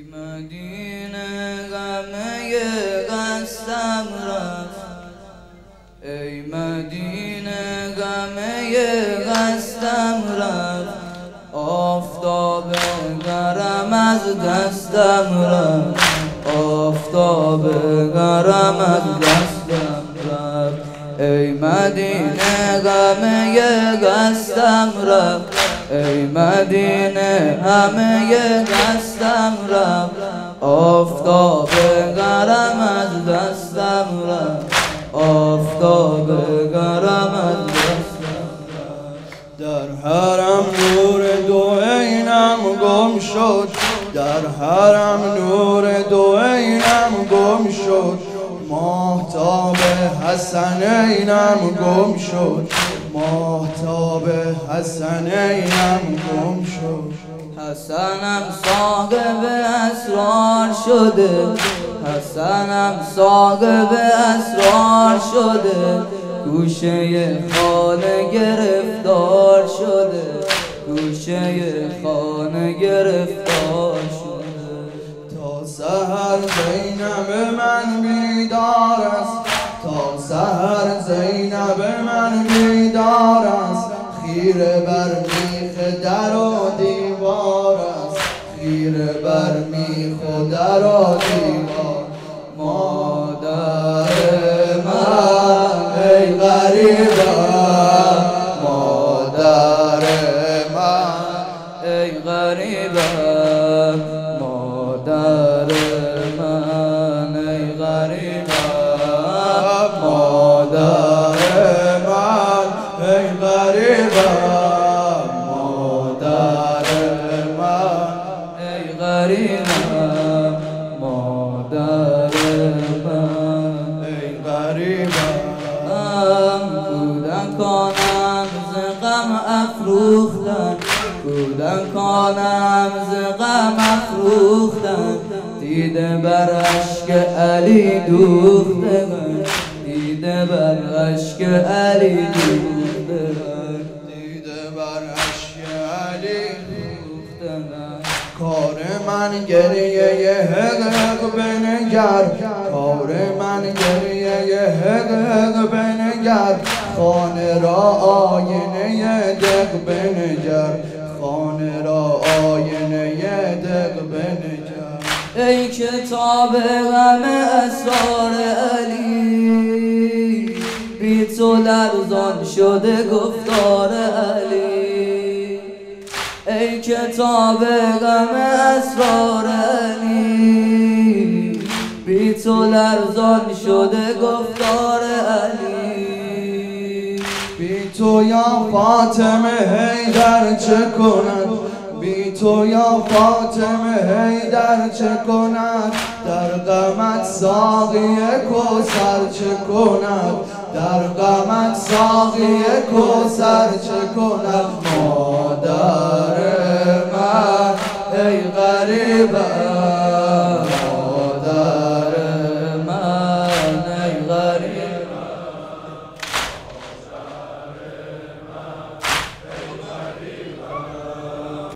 مدینه غمه قصدم رفت، ای مدینه غمه قصدم رفت، آفتاب گرم از دستم رفت، آفتاب گرم از دستم رفت، ای مدینه غمه قصدم رفت، ای مدینه همه قصدم رفت، آفتاب گرم از دستم رفت، آفتاب گرم از دستم رفت. در حرم نور دو عینم گم شد، در حرم نور دو عینم گم شد، ماهتاب حسنینم گم شد، ماهتاب حسنینم گم شد. حسنم صاحب اسرار شده، حسنم صاحب اسرار شده، گوشه خانه گرفتار شده، گوشه خانه گرفتار شده. تا سحر زینب من بیدار است، تا سحر زینب من بیدار است، خیره بر میخ در و دیوار است، خیره بر میخ و در و دیوار. مادر من ای غریبم، مادر من ای غریبم، مادر من ای غریبم، مادر من ای غریبم، مادر من ای غریبم، مادر من ای غریبم. کودکانم ز غم افروختن، کودکانم ز غم افروختن، دیده بر اشک علی دوختن، دیده بر اشک علی دوختن، دیده بر اشک علی دوختن. کار من گریه حق بنگر، کار من گریه حق بنگر، خانه را آینه دق بنگر، خانه را آینه دق بنگر. ای کتاب غم اسرار علی، بی تو لرزان شده گفتار علی، ای کتاب غم اسرار علی، بی تو لرزان شده گفتار علی. بی تو یا فاطمه حیدر چه کند، بی تو یا فاطمه حیدر چه کند، در غمت ساقی کوثر چه کند، در غمت ساقی کوثر چه کند. مادر من ای غریبم،